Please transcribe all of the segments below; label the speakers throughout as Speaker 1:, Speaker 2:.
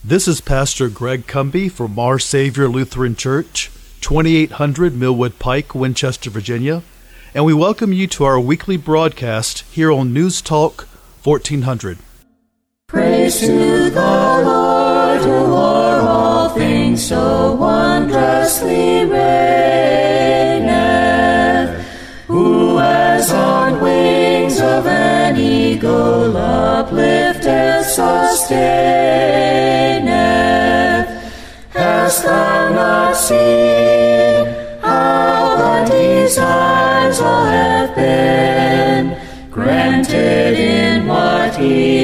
Speaker 1: This is Pastor Greg Cumby from Our Savior Lutheran Church, 2800 Millwood Pike, Winchester, Virginia, and we welcome you to our weekly broadcast here on News Talk 1400.
Speaker 2: Praise to the Lord, who o'er all things so wondrously reigneth, who as on wings of an eagle uplifteth, sustaineth. Hast thou not seen how the desires all have been granted in what he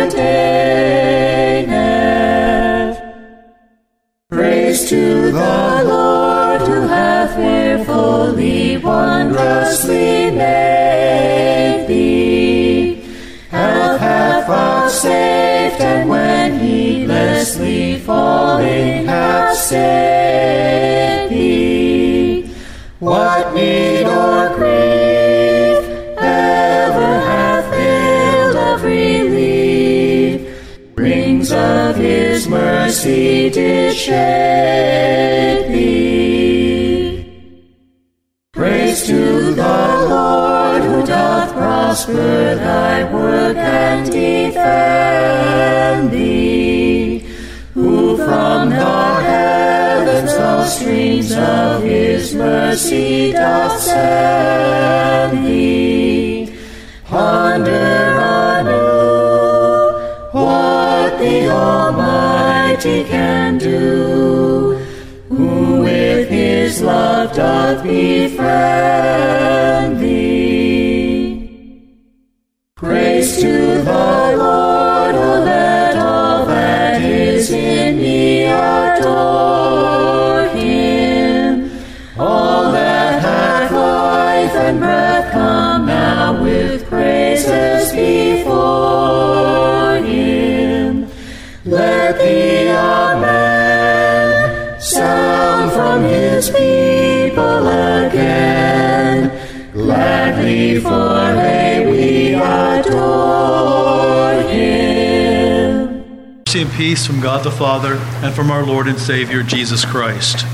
Speaker 2: ordaineth? Praise to the Lord, who hath fearfully, wondrously made thee, health hath vouchsafed, and when heedlessly falling hath saved thee. What need or grief ever hath failed of relief? Rings of his mercy did shade thee. Praise to the Lord, who doth prosper thy work and defend thee, who from the heavens the streams of his mercy doth send thee. Ponder anew what the Almighty can do, who with his love doth befriend thee. Praise to the Lord, O let all that is in me adore him. All that hath life and breath, come now with praises before him. Let the Amen sound from his people again. Gladly for we adore him.
Speaker 1: Mercy and peace from God the Father and from our Lord and Savior Jesus Christ.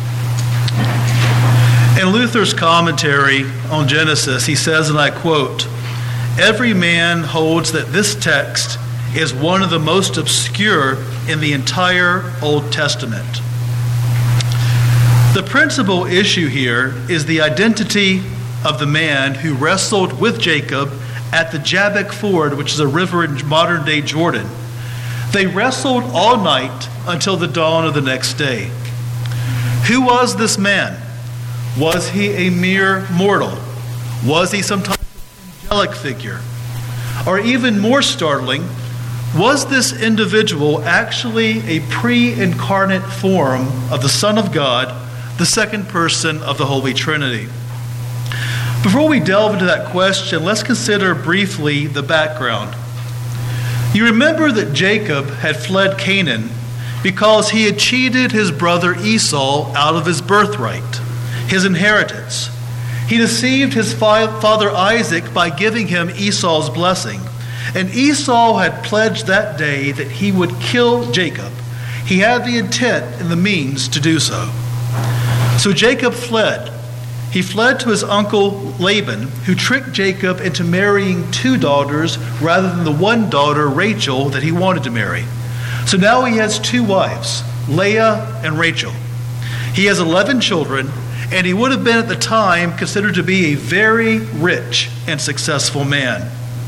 Speaker 1: In Luther's commentary on Genesis, he says, and I quote, "Every man holds that this text is one of the most obscure in the entire Old Testament." The principal issue here is the identity of the man who wrestled with Jacob at the Jabbok Ford, which is a river in modern-day Jordan. They wrestled all night until the dawn of the next day. Who was this man? Was he a mere mortal? Was he some type of angelic figure? Or even more startling, was this individual actually a pre-incarnate form of the Son of God, the second person of the Holy Trinity? Before we delve into that question, let's consider briefly the background. You remember that Jacob had fled Canaan because he had cheated his brother Esau out of his birthright, his inheritance. He deceived his father Isaac by giving him Esau's blessing. And Esau had pledged that day that he would kill Jacob. He had the intent and the means to do so. So Jacob fled. He fled to his uncle Laban, who tricked Jacob into marrying two daughters rather than the one daughter, Rachel, that he wanted to marry. So now he has two wives, Leah and Rachel. He has 11 children, and he would have been at the time considered to be a very rich and successful man.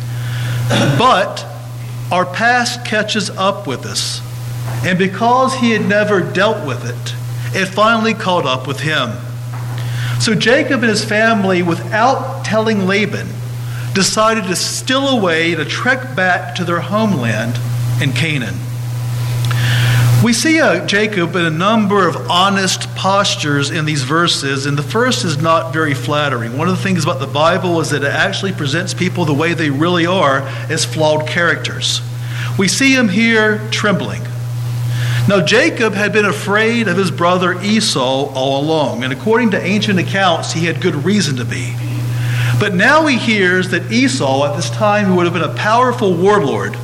Speaker 1: But our past catches up with us, and because he had never dealt with it, it finally caught up with him. So Jacob and his family, without telling Laban, decided to steal away to trek back to their homeland in Canaan. We see Jacob in a number of honest postures in these verses, and the first is not very flattering. One of the things about the Bible is that it actually presents people the way they really are, as flawed characters. We see him here trembling. Now, Jacob had been afraid of his brother Esau all along, and according to ancient accounts, he had good reason to be. But now he hears that Esau, at this time who would have been a powerful warlord,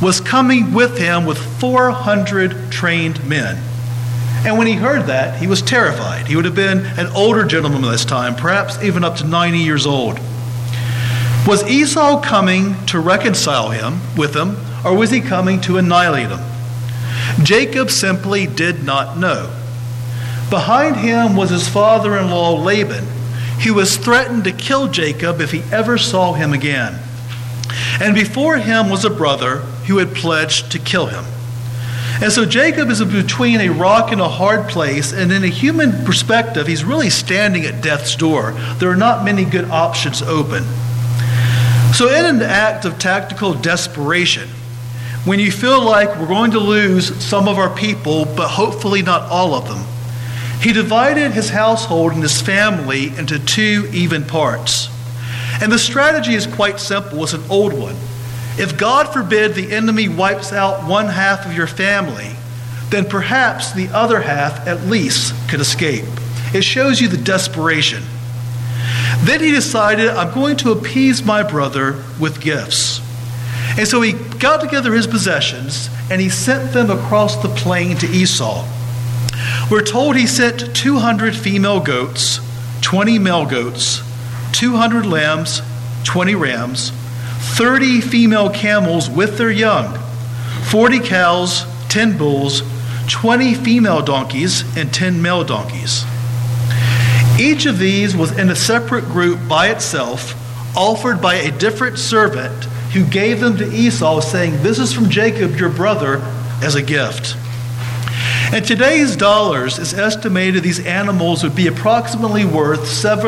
Speaker 1: was coming with him with 400 trained men. And when he heard that, he was terrified. He would have been an older gentleman at this time, perhaps even up to 90 years old. Was Esau coming to reconcile with him, or was he coming to annihilate him? Jacob simply did not know. Behind him was his father-in-law Laban, who was threatened to kill Jacob if he ever saw him again. And before him was a brother who had pledged to kill him. And so Jacob is between a rock and a hard place, and in a human perspective, he's really standing at death's door. There are not many good options open. So in an act of tactical desperation, when you feel like we're going to lose some of our people, but hopefully not all of them, he divided his household and his family into 2 even parts. And the strategy is quite simple. It's an old one. If God forbid the enemy wipes out one half of your family, then perhaps the other half at least could escape. It shows you the desperation. Then he decided, I'm going to appease my brother with gifts. And so he got together his possessions and he sent them across the plain to Esau. We're told he sent 200 female goats, 20 male goats, 200 lambs, 20 rams, 30 female camels with their young, 40 cows, 10 bulls, 20 female donkeys, and 10 male donkeys. Each of these was in a separate group by itself, offered by a different servant who gave them to Esau, saying, this is from Jacob, your brother, as a gift. In today's dollars, it's estimated these animals would be approximately worth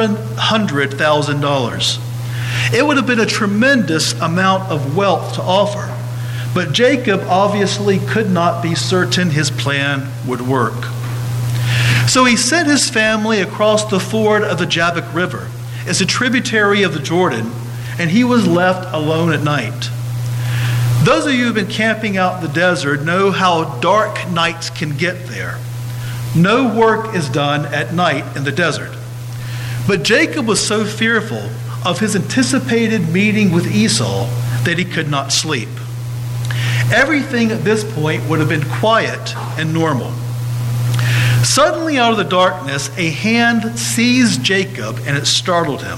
Speaker 1: $700,000. It would have been a tremendous amount of wealth to offer, but Jacob obviously could not be certain his plan would work. So he sent his family across the ford of the Jabbok River. It's a tributary of the Jordan, and he was left alone at night. Those of you who have been camping out in the desert know how dark nights can get there. No work is done at night in the desert. But Jacob was so fearful of his anticipated meeting with Esau that he could not sleep. Everything at this point would have been quiet and normal. Suddenly out of the darkness, a hand seized Jacob and it startled him.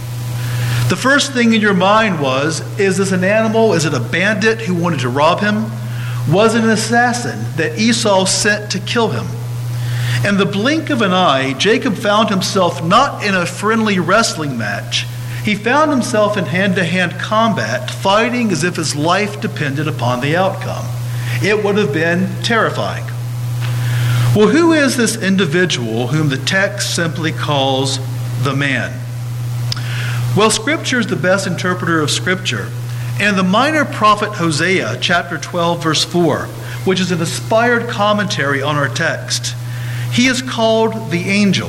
Speaker 1: The first thing in your mind was, is this an animal? Is it a bandit who wanted to rob him? Was it an assassin that Esau sent to kill him? In the blink of an eye, Jacob found himself not in a friendly wrestling match. He found himself in hand-to-hand combat, fighting as if his life depended upon the outcome. It would have been terrifying. Well, who is this individual whom the text simply calls the man? Well, Scripture is the best interpreter of Scripture. And the minor prophet Hosea, chapter 12, verse 4, which is an inspired commentary on our text, he is called the angel.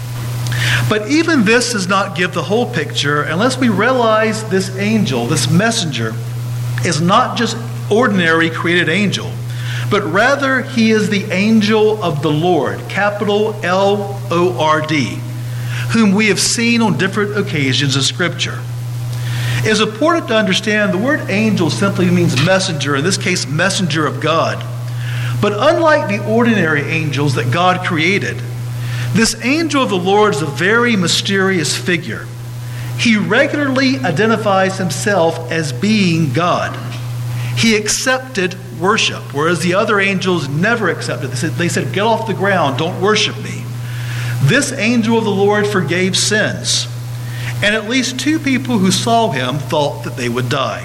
Speaker 1: But even this does not give the whole picture unless we realize this angel, this messenger, is not just ordinary created angel, but rather he is the angel of the Lord, capital L-O-R-D, whom we have seen on different occasions in Scripture. It is important to understand the word angel simply means messenger, in this case, messenger of God. But unlike the ordinary angels that God created, this angel of the Lord is a very mysterious figure. He regularly identifies himself as being God. He accepted worship, whereas the other angels never accepted. They said, get off the ground, don't worship me. This angel of the Lord forgave sins, and at least 2 people who saw him thought that they would die.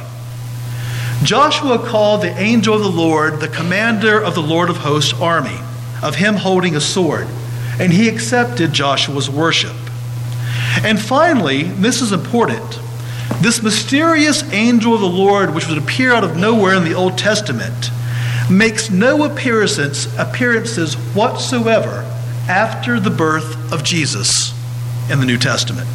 Speaker 1: Joshua called the angel of the Lord the commander of the Lord of hosts' army, of him holding a sword, and he accepted Joshua's worship. And finally, this is important, this mysterious angel of the Lord, which would appear out of nowhere in the Old Testament, makes no appearances whatsoever after the birth of Jesus in the New Testament.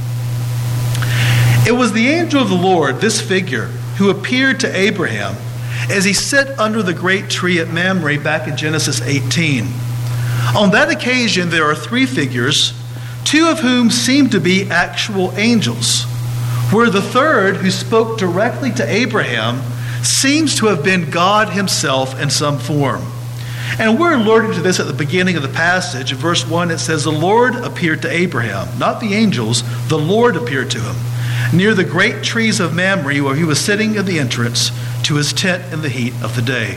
Speaker 1: It was the angel of the Lord, this figure, who appeared to Abraham as he sat under the great tree at Mamre back in Genesis 18. On that occasion, there are 3 figures, 2 of whom seem to be actual angels, where the third, who spoke directly to Abraham, seems to have been God himself in some form. And we're alerted to this at the beginning of the passage. In verse 1, it says, the Lord appeared to Abraham, not the angels, the Lord appeared to him, near the great trees of Mamre, where he was sitting at the entrance to his tent in the heat of the day.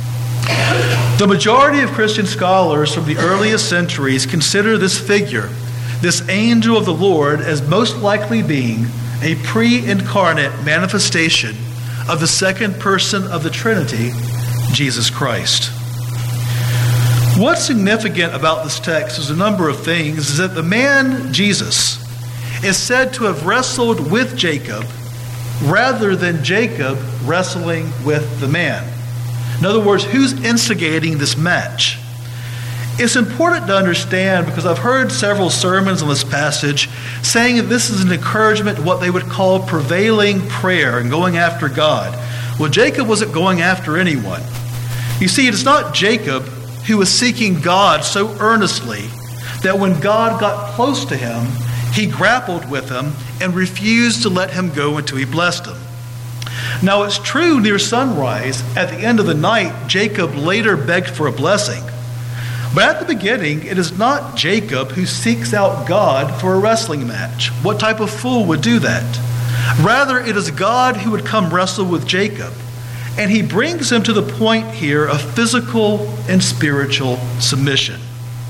Speaker 1: The majority of Christian scholars from the earliest centuries consider this figure, this angel of the Lord, as most likely being a pre-incarnate manifestation of the second person of the Trinity, Jesus Christ. What's significant about this text is a number of things, is that the man, Jesus, is said to have wrestled with Jacob rather than Jacob wrestling with the man. In other words, who's instigating this match? It's important to understand, because I've heard several sermons on this passage saying that this is an encouragement to what they would call prevailing prayer and going after God. Well, Jacob wasn't going after anyone. You see, it's not Jacob who was seeking God so earnestly that when God got close to him, he grappled with him and refused to let him go until he blessed him. Now, it's true near sunrise, at the end of the night, Jacob later begged for a blessing. But at the beginning, it is not Jacob who seeks out God for a wrestling match. What type of fool would do that? Rather, it is God who would come wrestle with Jacob. And he brings him to the point here of physical and spiritual submission.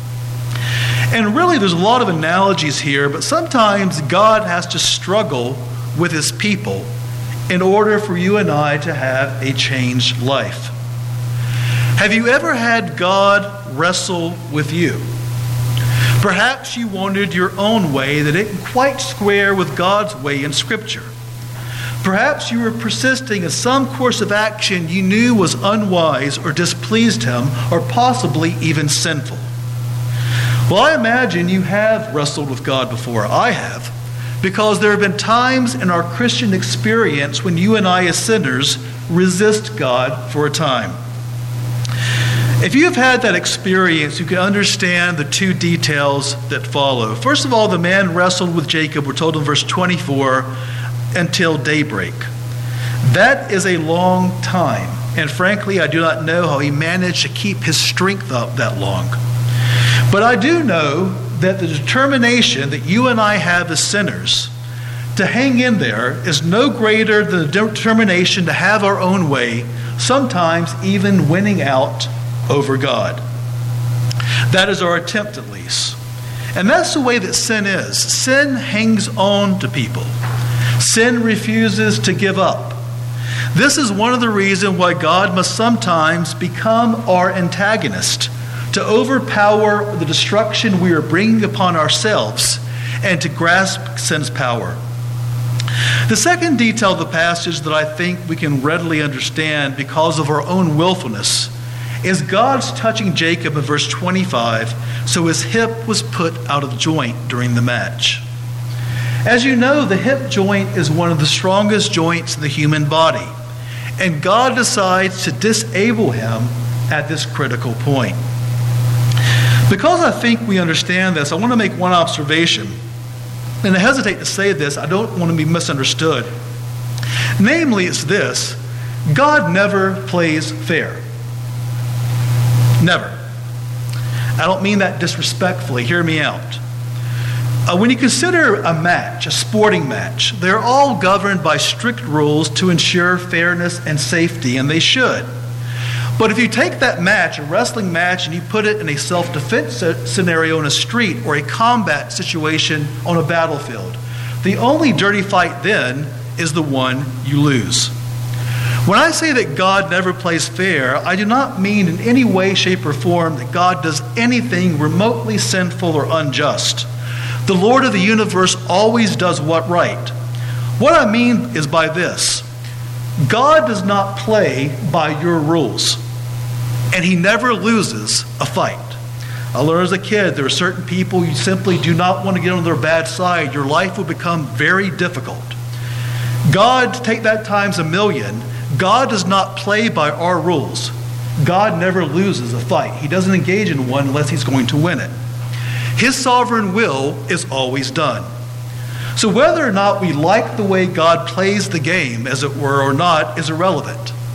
Speaker 1: And really, there's a lot of analogies here, but sometimes God has to struggle with his people in order for you and I to have a changed life. Have you ever had God wrestle with you? Perhaps you wanted your own way that didn't quite square with God's way in Scripture. Perhaps you were persisting in some course of action you knew was unwise or displeased him, or possibly even sinful. Well, I imagine you have wrestled with God before. I have, because there have been times in our Christian experience when you and I as sinners resist God for a time. If you have had that experience, you can understand the two details that follow. First of all, the man wrestled with Jacob, we're told in verse 24, until daybreak. That is a long time. And frankly, I do not know how he managed to keep his strength up that long. But I do know that the determination that you and I have as sinners to hang in there is no greater than the determination to have our own way, sometimes even winning out over God. That is our attempt, at least. And that's the way that sin is. Sin hangs on to people. Sin refuses to give up. This is one of the reasons why God must sometimes become our antagonist, to overpower the destruction we are bringing upon ourselves and to grasp sin's power. The second detail of the passage that I think we can readily understand because of our own willfulness is God's touching Jacob in verse 25, so his hip was put out of joint during the match. As you know, the hip joint is one of the strongest joints in the human body, and God decides to disable him at this critical point. Because I think we understand this, I want to make one observation. And I hesitate to say this, I don't want to be misunderstood. Namely, it's this: God never plays fair. Never. I don't mean that disrespectfully. Hear me out. When you consider a match, a sporting match, they're all governed by strict rules to ensure fairness and safety, and they should. But if you take that match, a wrestling match, and you put it in a self-defense scenario in a street or a combat situation on a battlefield, the only dirty fight then is the one you lose. When I say that God never plays fair, I do not mean in any way, shape, or form that God does anything remotely sinful or unjust. The Lord of the universe always does what right. What I mean is by this: God does not play by your rules, and he never loses a fight. I learned as a kid there are certain people you simply do not want to get on their bad side. Your life will become very difficult. God, take that times a million, God does not play by our rules. God never loses a fight. He doesn't engage in one unless he's going to win it. His sovereign will is always done. So whether or not we like the way God plays the game, as it were, or not, is irrelevant.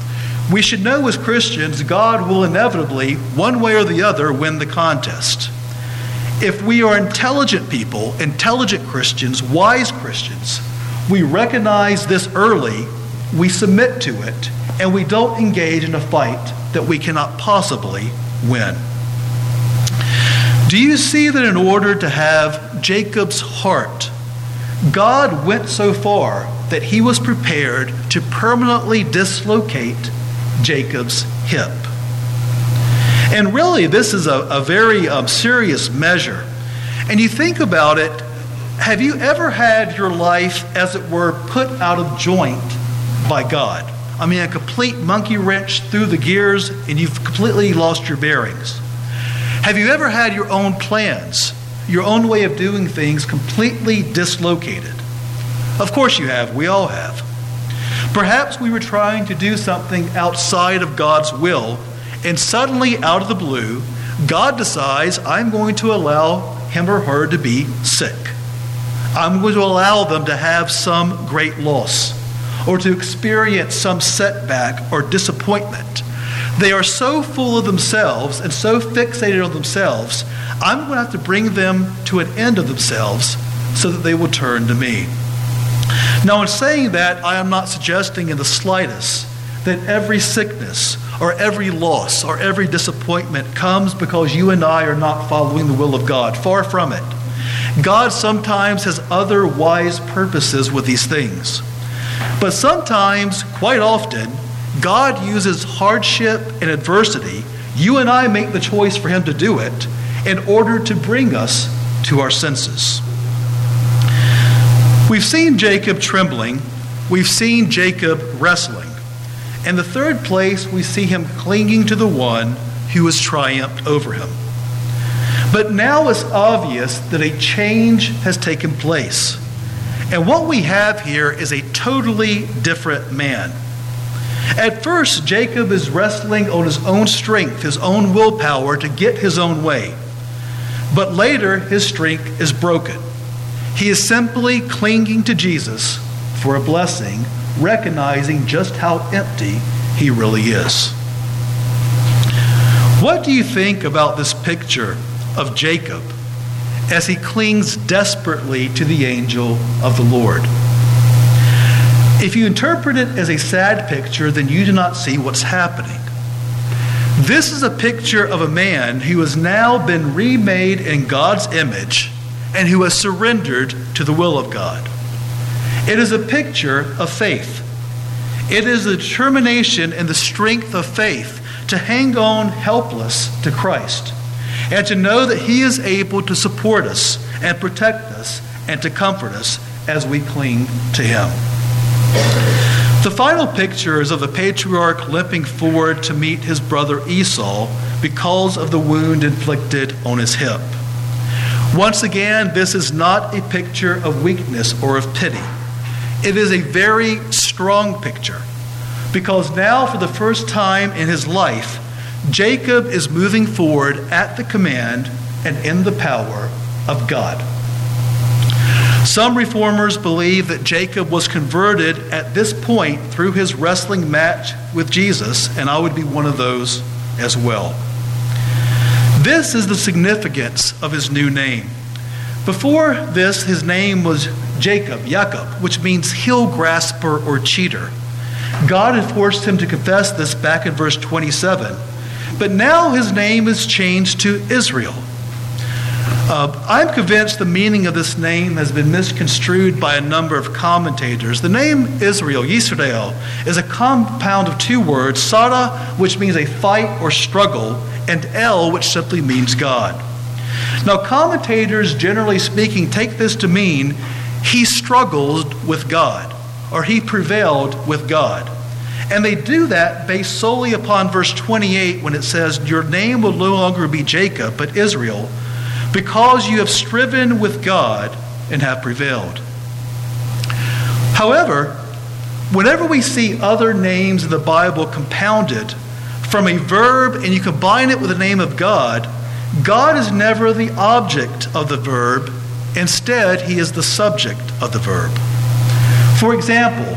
Speaker 1: We should know as Christians, God will inevitably, one way or the other, win the contest. If we are intelligent people, intelligent Christians, wise Christians, we recognize this early, we submit to it, and we don't engage in a fight that we cannot possibly win. Do you see that in order to have Jacob's heart, God went so far that he was prepared to permanently dislocate Jacob's hip? And really, this is a very serious measure. And you think about it, have you ever had your life, as it were, put out of joint by God? I mean, a complete monkey wrench through the gears, and you've completely lost your bearings. Have you ever had your own plans, your own way of doing things completely dislocated? Of course you have. We all have. Perhaps we were trying to do something outside of God's will, and suddenly, out of the blue, God decides, I'm going to allow him or her to be sick. I'm going to allow them to have some great loss or to experience some setback or disappointment. They are so full of themselves and so fixated on themselves, I'm going to have to bring them to an end of themselves so that they will turn to me. Now, in saying that, I am not suggesting in the slightest that every sickness or every loss or every disappointment comes because you and I are not following the will of God. Far from it. God sometimes has other wise purposes with these things. But sometimes, quite often, God uses hardship and adversity. You and I make the choice for him to do it in order to bring us to our senses. We've seen Jacob trembling. We've seen Jacob wrestling. In the third place, we see him clinging to the one who has triumphed over him. But now it's obvious that a change has taken place. And what we have here is a totally different man. At first, Jacob is wrestling on his own strength, his own willpower to get his own way. But later, his strength is broken. He is simply clinging to Jesus for a blessing, recognizing just how empty he really is. What do you think about this picture of Jacob as he clings desperately to the angel of the Lord? If you interpret it as a sad picture, then you do not see what's happening. This is a picture of a man who has now been remade in God's image and who has surrendered to the will of God. It is a picture of faith. It is the determination and the strength of faith to hang on helpless to Christ and to know that he is able to support us and protect us and to comfort us as we cling to him. The final picture is of the patriarch limping forward to meet his brother Esau because of the wound inflicted on his hip. Once again, this is not a picture of weakness or of pity. It is a very strong picture because now for the first time in his life, Jacob is moving forward at the command and in the power of God. Some reformers believe that Jacob was converted at this point through his wrestling match with Jesus, and I would be one of those as well. This is the significance of his new name. Before this, his name was Jacob, which means heel grasper or cheater. God had forced him to confess this back in verse 27. But now his name is changed to Israel. I'm convinced the meaning of this name has been misconstrued by a number of commentators. The name Israel, Yisrael, is a compound of two words, Sada, which means a fight or struggle, and El, which simply means God. Now, commentators, generally speaking, take this to mean he struggled with God, or he prevailed with God. And they do that based solely upon verse 28 when it says, your name will no longer be Jacob, but Israel, because you have striven with God and have prevailed. However, whenever we see other names in the Bible compounded from a verb and you combine it with the name of God, God is never the object of the verb. Instead, he is the subject of the verb. For example,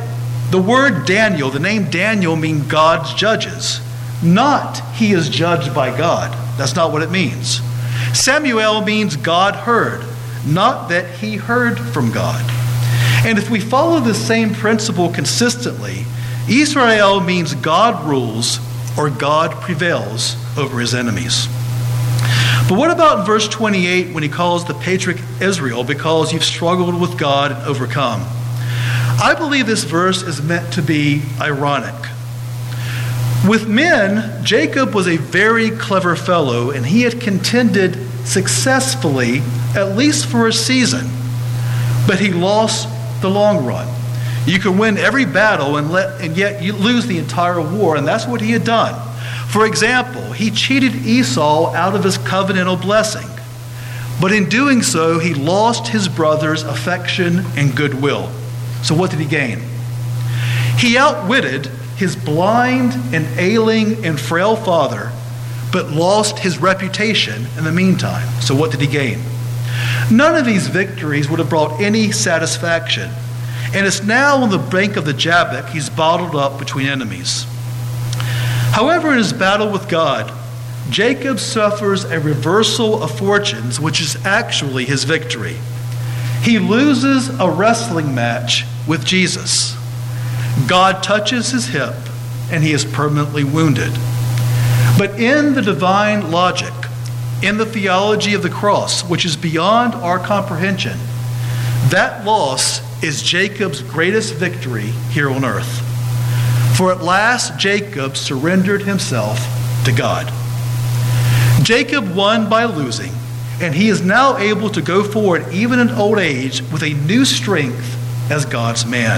Speaker 1: The word Daniel, the name Daniel, means God's judges, not he is judged by God. That's not what it means. Samuel means God heard, not that he heard from God. And if we follow the same principle consistently, Israel means God rules or God prevails over his enemies. But what about in verse 28 when he calls the patriarch Israel because you've struggled with God and overcome? I believe this verse is meant to be ironic. With men, Jacob was a very clever fellow, and he had contended successfully, at least for a season, but he lost the long run. You can win every battle and yet you lose the entire war, and that's what he had done. For example, he cheated Esau out of his covenantal blessing, but in doing so, he lost his brother's affection and goodwill. So what did he gain? He outwitted his blind and ailing and frail father, but lost his reputation in the meantime. So what did he gain? None of these victories would have brought any satisfaction. And it's now on the bank of the Jabbok he's bottled up between enemies. However, in his battle with God, Jacob suffers a reversal of fortunes, which is actually his victory. He loses a wrestling match with Jesus. God touches his hip, and he is permanently wounded. But in the divine logic, in the theology of the cross, which is beyond our comprehension, that loss is Jacob's greatest victory here on earth. For at last Jacob surrendered himself to God. Jacob won by losing, and he is now able to go forward even in old age with a new strength as God's man.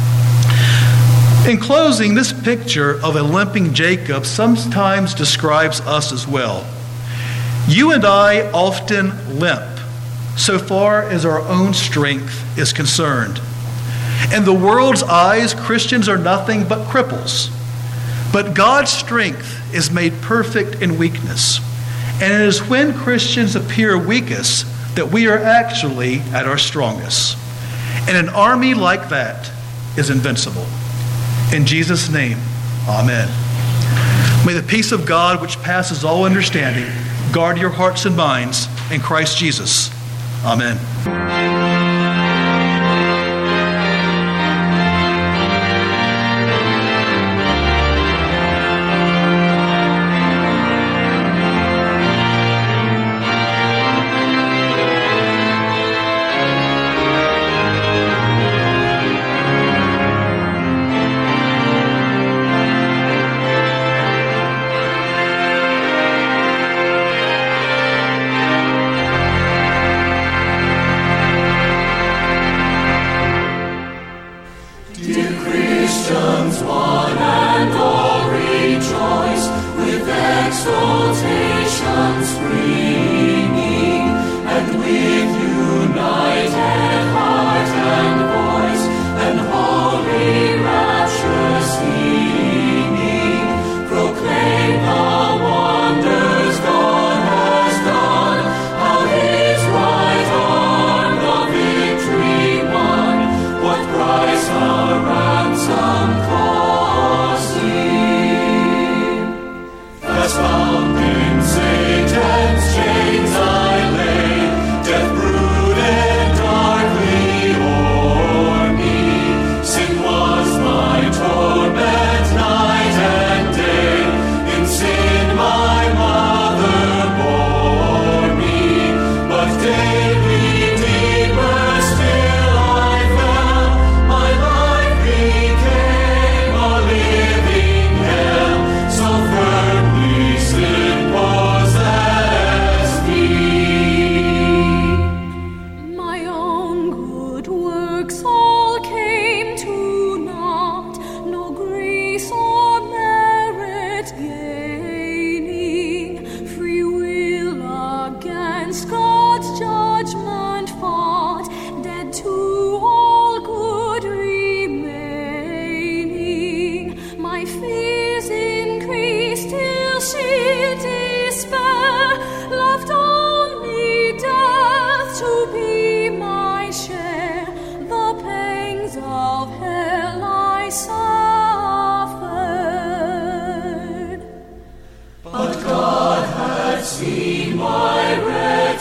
Speaker 1: In closing, this picture of a limping Jacob sometimes describes us as well. You and I often limp so far as our own strength is concerned. In the world's eyes, Christians are nothing but cripples. But God's strength is made perfect in weakness. And it is when Christians appear weakest that we are actually at our strongest. And an army like that is invincible. In Jesus' name, amen. May the peace of God, which passes all understanding, guard your hearts and minds in Christ Jesus. Amen.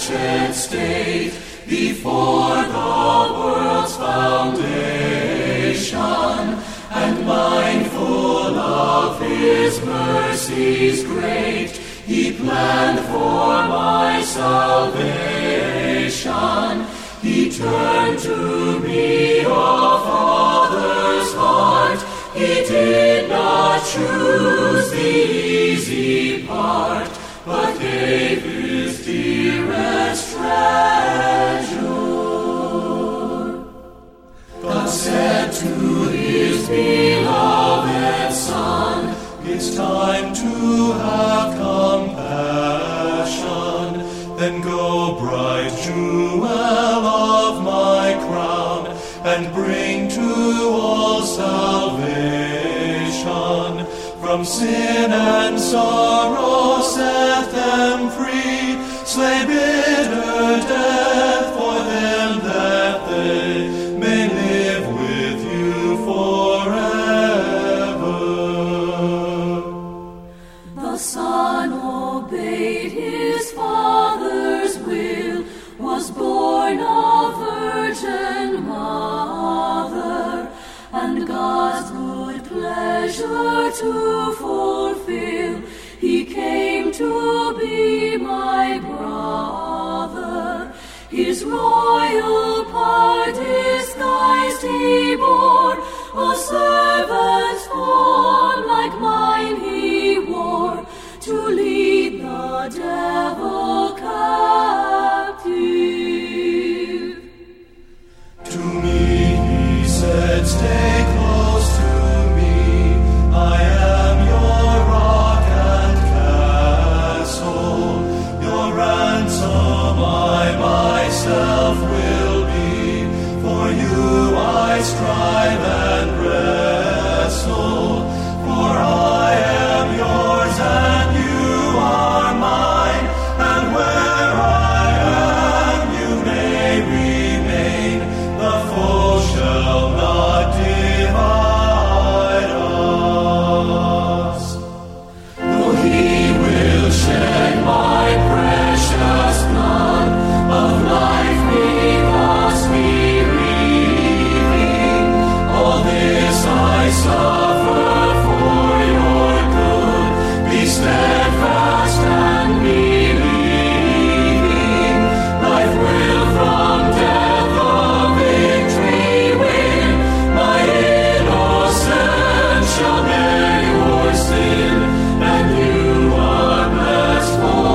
Speaker 2: wretched state before the world's foundation, and mindful of his mercies great, he planned for my salvation. He turned to me a father's heart. He did not choose the easy part, but gave his dearest treasure. God said to his beloved Son, it's time to have compassion. Then go, bright jewel of my crown, and bring to all salvation. From sin and sorrow set them free, slay bitter death for them that they may live with you forever.
Speaker 3: The Son obeyed his Father's will, was born of Virgin Mother, and God's good pleasure to fulfill, he came to be my brother. His royal power disguised he bore, a servant's form like mine he wore, to lead the devil captive.
Speaker 2: To me he said, stay close to me, I am your rock and castle, your ransom I myself will be, for you I strive and wrestle, for I am yours and you are mine, and where I am you may remain, the foe shall not divide us. For he will shed my precious blood, of life with us bereaving. All this I suffer for your good. Be steadfast and believing. Life will from death a victory win. My innocence shall bear your sin, and you are blessed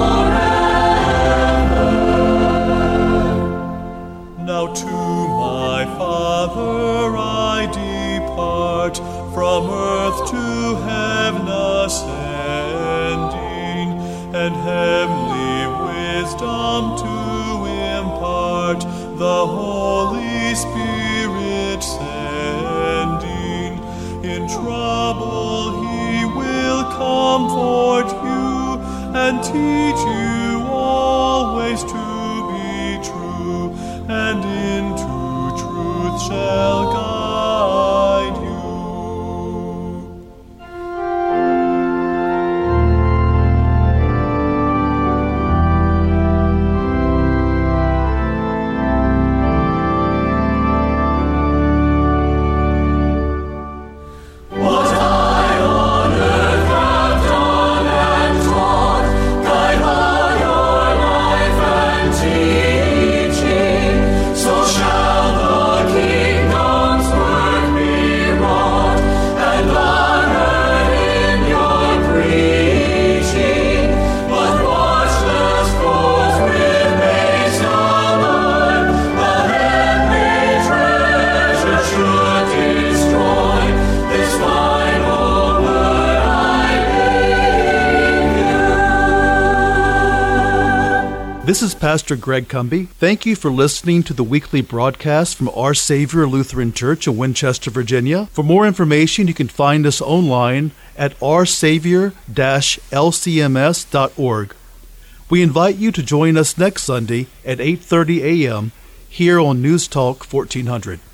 Speaker 2: forever. Now to my Father I depart, from earth to heaven ascending, and heavenly wisdom to impart, the Holy Spirit sending. In trouble he will comfort you, and teach you always to be true, and into truth shall guide you. What I on earth have done and taught, guide all your life and teaching, so shall the kingdom's work be wrought, and honored in your preaching. But watchless foes with base alert, the heavenly treasure should destroy. This final word I leave you.
Speaker 1: This is Pastor Greg Cumby. Thank you for listening to the weekly broadcast from Our Savior Lutheran Church in Winchester, Virginia. For more information, you can find us online at oursavior-lcms.org. We invite you to join us next Sunday at 8:30 a.m. here on News Talk 1400.